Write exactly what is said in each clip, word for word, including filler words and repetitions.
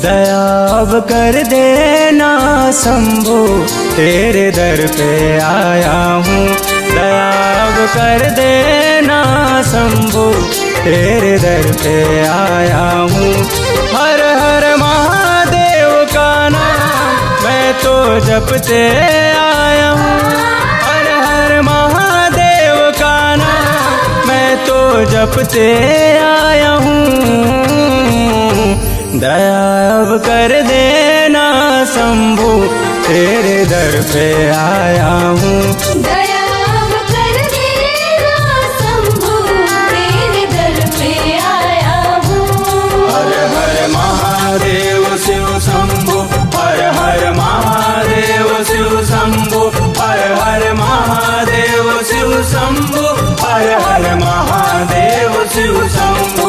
दया अब कर देना शंभो, तेरे दर पे आया हूँ। दया अब कर देना शंभो, तेरे दर पे आया हूँ। हर हर महादेव का नाम मैं तो जपते आया हूँ। हर हर महादेव का नाम मैं तो जपते आया हूँ। दया अब कर देना शंभो, तेरे दर पे आया हूँ। दया अब कर देना शंभो, तेरे दर पे आया हूँ। हर हर महादेव शिव शंभो, हर हर महादेव शिव शंभो, हर हर महादेव शिव शंभो, हर हर महादेव शिव शंभो।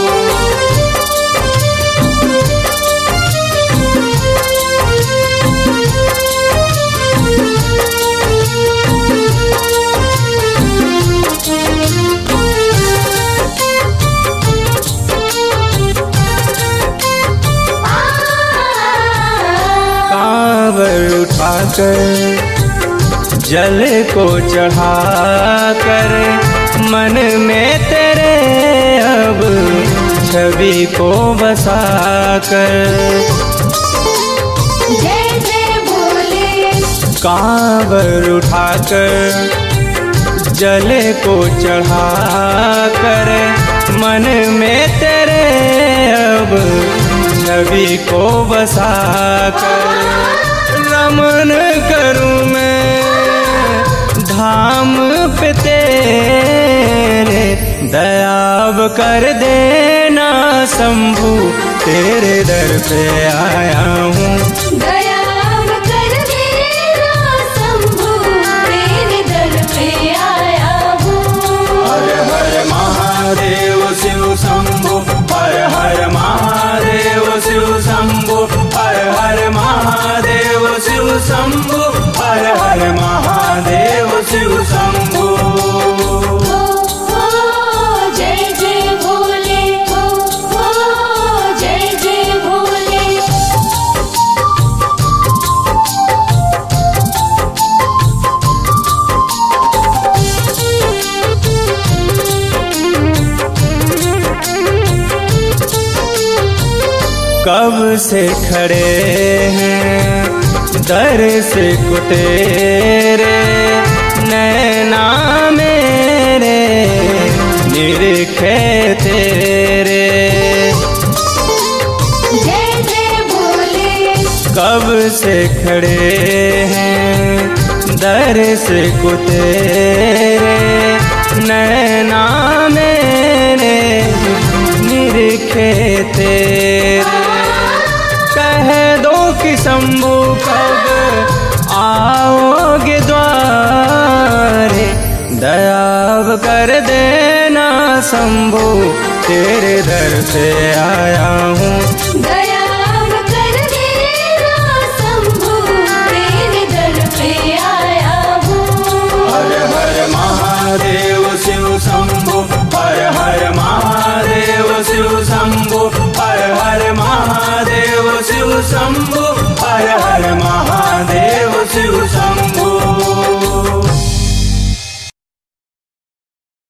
कांवर उठाकर जल को चढ़ाकर, मन में तेरे अब छवि को बसाकर। जय जय भोले। कांवर उठाकर जल को चढ़ाकर, मन में तेरे अब छवि को बसाकर। रमन करूं मैं धाम पे तेरे, दया अब कर देना शंभू, तेरे दर पे आया हूँ। दया अब कर देना शंभो, तेरे दर पे आया हूँ। हर हर महादेव शिव शंभो, हर हर महादेव शिव शंभो, हर हर महादेव शिव शंभो, हर हर महादेव शिव शंभो। ओ ओ जय जय भोले, ओ ओ जय जय भोले। कब से खड़े हैं दर से कुटेरे, नैना मेरे निरखे तेरे। जय जय भोले। कब से खड़े हैं दर से कुटेरे, नैना मेरे निरखे तेरे। कह दो कि शंभू कब आओगे द्वारे, दया अब कर देना शंभू, तेरे दर पे आया हूँ। दया अब कर देना शंभो, तेरे दर पे आया हूँ। हर हर महादेव शिव शंभो, हर हर महादेव शिव शंभो, हर हर महादेव शिव शंभो,